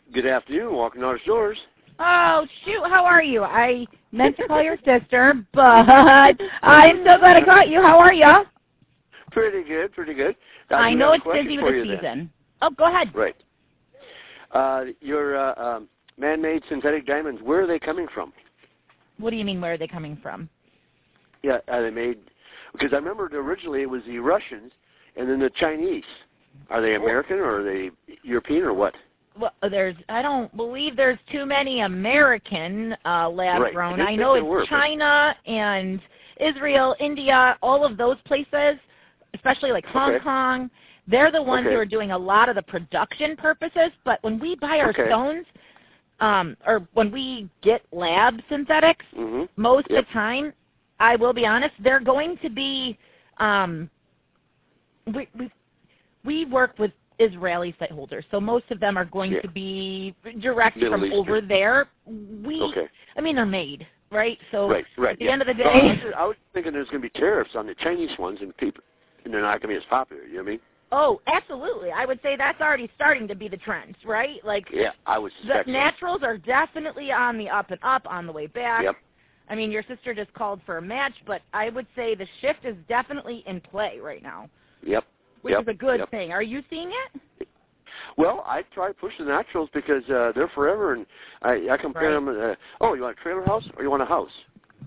Good afternoon. Walking Outdoor Stores. Oh, shoot. How are you? I meant to call your sister, but I'm so glad I caught you. How are you? Pretty good, pretty good. I know it's busy with the season. Then. Oh, go ahead. Right. Your man-made synthetic diamonds, where are they coming from? What do you mean, where are they coming from? Yeah, are they made... Because I remember originally it was the Russians and then the Chinese. Are they American or are they European or what? Well, I don't believe there's too many American lab-grown. Right. I know it's China and Israel, India, all of those places, especially like Hong Kong. They're the ones who are doing a lot of the production purposes. But when we buy our stones, or when we get lab synthetics, most of the time, I will be honest, they're going to be, we work with Israeli site holders, so most of them are going to be direct from over there. I mean, they're made, right? So at the end of the day... So I was thinking there's going to be tariffs on the Chinese ones, and they're not going to be as popular, you know what I mean? Oh, absolutely. I would say that's already starting to be the trend, right? Like, yeah, I would suspect the naturals are definitely on the up and up, on the way back. Yep. I mean, your sister just called for a match, but I would say the shift is definitely in play right now. Yep. Which is a good thing. Are you seeing it? Well, I try to push the naturals because they're forever, and I compare them. You want a trailer house or you want a house?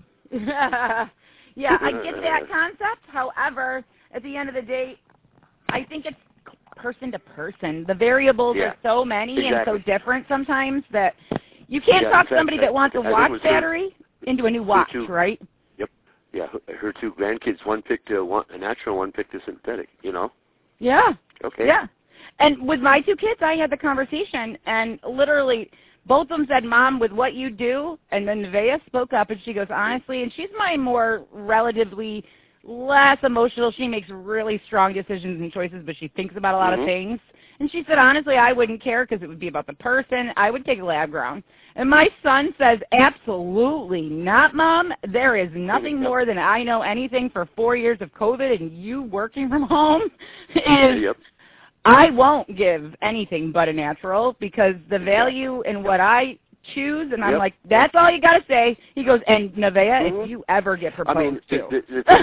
Yeah, I get that concept. However, at the end of the day, I think it's person to person. The variables are so many and so different sometimes that you can't talk somebody that wants a watch battery into a new watch, right? Yep. Yeah, her two grandkids, one picked a natural, one picked a synthetic, you know? Yeah. Okay. Yeah. And with my two kids, I had the conversation, and literally both of them said, Mom, with what you do, and then Nevaeh spoke up, and she goes, honestly, and she's my more relatively less emotional. She makes really strong decisions and choices, but she thinks about a lot of things. And she said, honestly, I wouldn't care because it would be about the person. I would take a lab ground. And my son says, absolutely not, Mom. There is nothing more than I know anything for 4 years of COVID and you working from home is I won't give anything but a natural because the value in what I choose, and I'm like, that's all you got to say. He goes, and Nevaeh, if you ever get proposed to.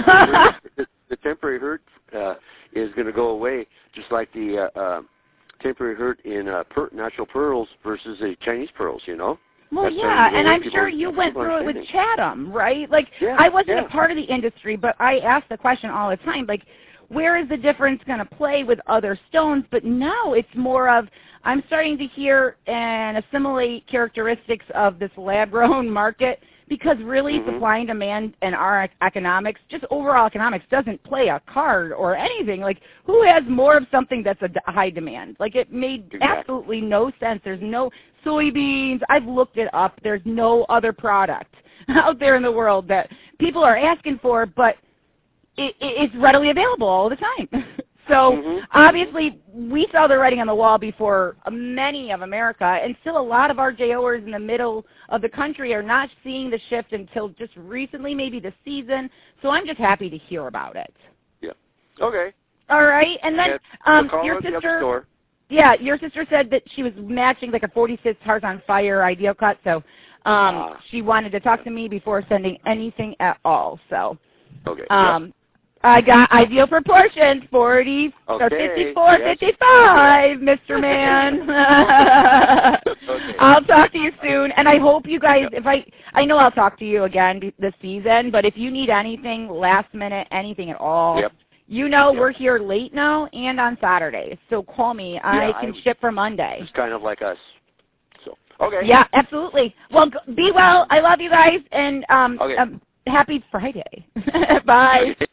The temporary hurt is going to go away, just like the temporary hurt in natural pearls versus the Chinese pearls, you know? Well, and I'm sure you went through it with Chatham, right? Like, I wasn't a part of the industry, but I ask the question all the time, like, where is the difference going to play with other stones? But now it's more of, I'm starting to hear and assimilate characteristics of this lab-grown market because really supply and demand and our economics, just overall economics, doesn't play a card or anything. Like, who has more of something that's a high demand? Like, it made absolutely no sense. There's no soybeans. I've looked it up. There's no other product out there in the world that people are asking for, but it's readily available all the time. So obviously we saw the writing on the wall before many of America, and still a lot of our JOers in the middle of the country are not seeing the shift until just recently, maybe this season. So I'm just happy to hear about it. Yeah. Okay. All right. And then your sister, your sister said that she was matching like a 46 Hearts on Fire ideal cut. So she wanted to talk to me before sending anything at all. So I got ideal proportions, 40 or 54, 55, Mr. Man. I'll talk to you soon, and I hope you guys, I know I'll talk to you again this season, but if you need anything, last minute, anything at all, you know we're here late now and on Saturdays, so call me. I can ship for Monday. It's kind of like us. So okay. Yeah, absolutely. Well, be well. I love you guys, and happy Friday. Bye.